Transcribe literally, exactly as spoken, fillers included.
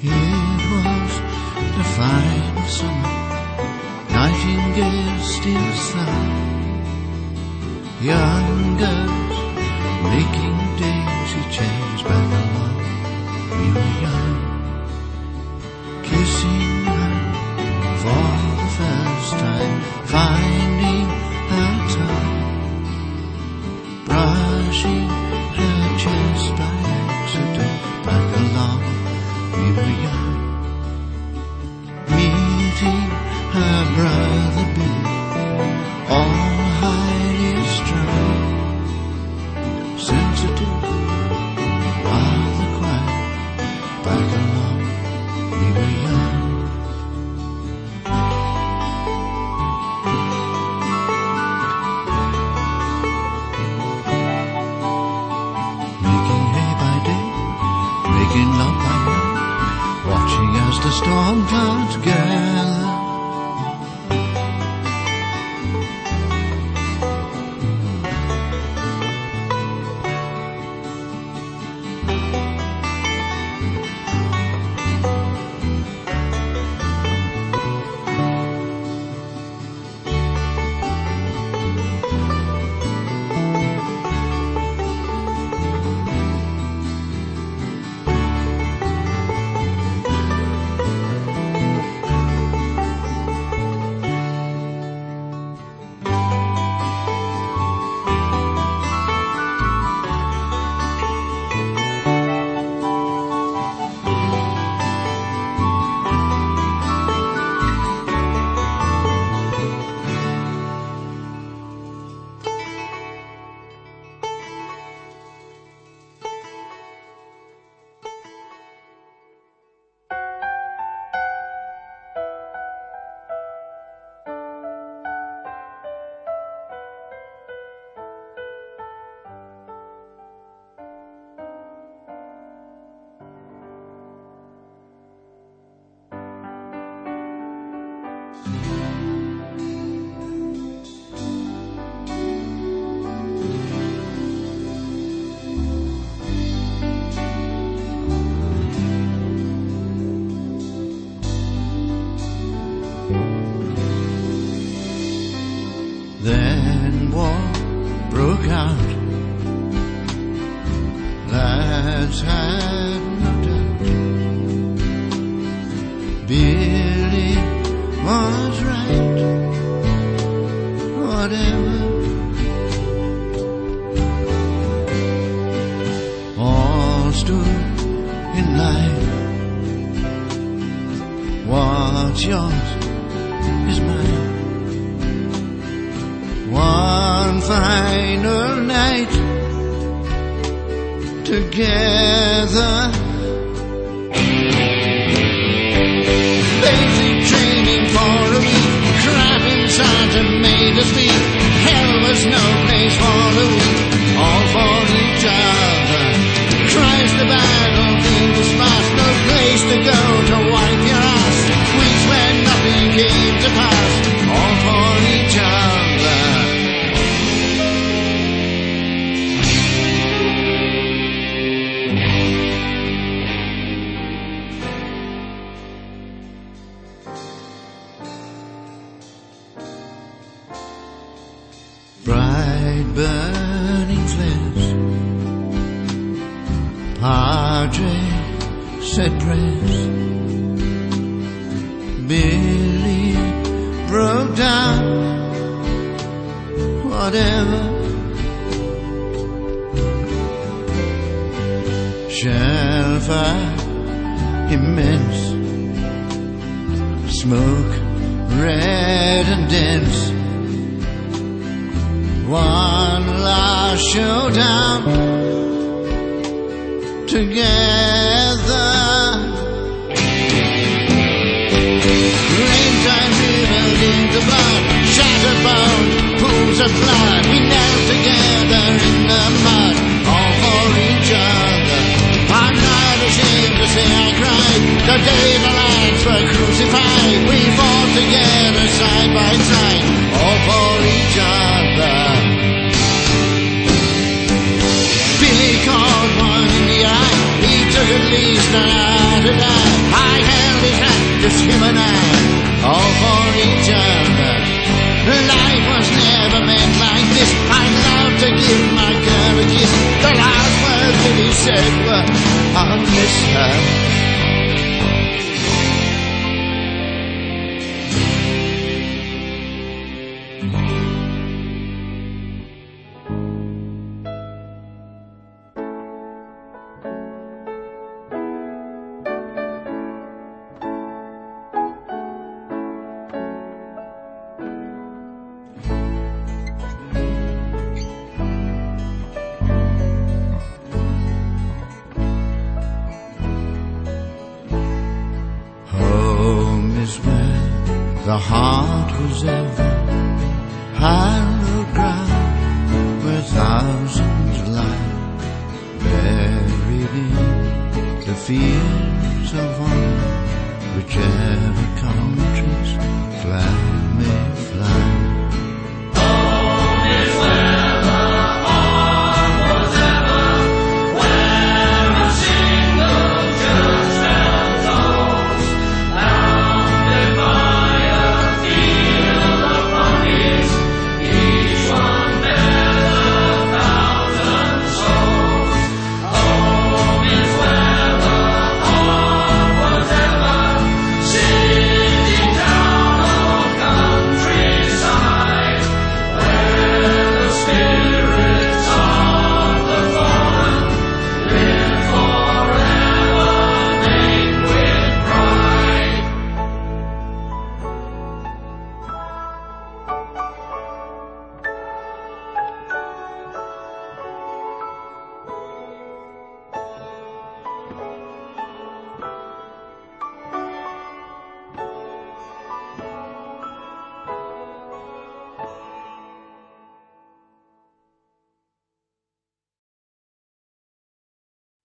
It was the final summer, nightingales still sang. Young girls making daisy chains back along. We were young, kissing her for the first time, finding our tongue, brushing her chest by accident back along. We were young, meeting her brother Bill, all highly strung, sensitive, rather quiet, back along. We were young. Making hay by day, making love by night, watching as the storm clouds gather. Then war broke out. Lads had no doubt. Billy was right. Whatever. All stood in line. What's yours is mine. One final night together, basic training for a week, crapping sergeant made us speak. Hell was no place for the weak, all for each other. Christ, the battlefield was fast, no place to go to wipe your ass. Weeks when nothing came to pass, all for each other. Bright burning flares, Padre said prayers. Billy broke down. Whatever. Shellfire immense, smoke red and dense. One last showdown together. Rain-time riddled into blood, shattered bone, pools of blood. We knelt together in the mud, all for each other. I'm not ashamed to say I cried the day the lads were crucified. We fought together side by side, all for each other. Billy caught one in the eye. He took at least an hour to die. never meant like this. I'd love to give my girl a kiss. The last words that he said were, I'll miss her. The heart was ever hallowed ground where thousands lie buried in the fields of honor, whichever country's flag may